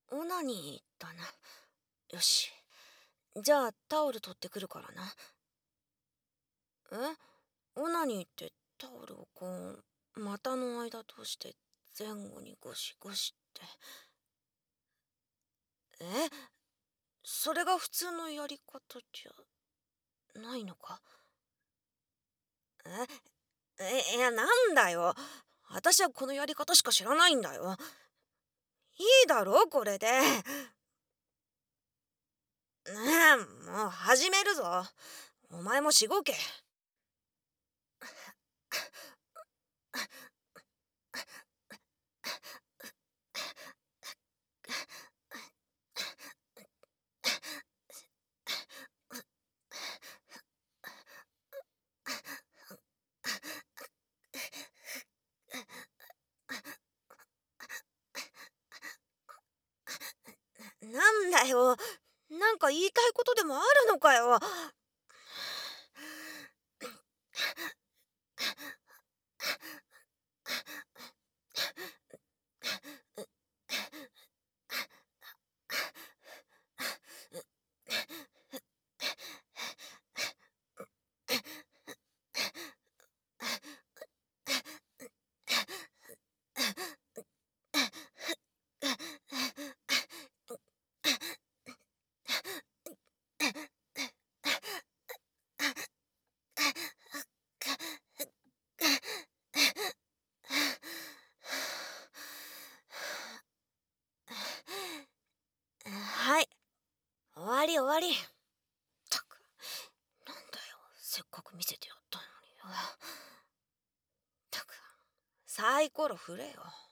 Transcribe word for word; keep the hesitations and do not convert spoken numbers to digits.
オナニーだな。よし。じゃあタオル取ってくるからな。え、オナニーってタオルをこう股の間通して前後にゴシゴシって。え、それが普通のやり方じゃないのか？え、え、いや、なんだよ。私はこのやり方しか知らないんだよ。いいだろこれで。ねえ、もう始めるぞ。お前もしごけ。なんだよ。なんか言いたいことでもあるのかよ。はい、終わり終わり。ったく、なんだよ、せっかく見せてやったのによ。ったく、サイコロ振れよ。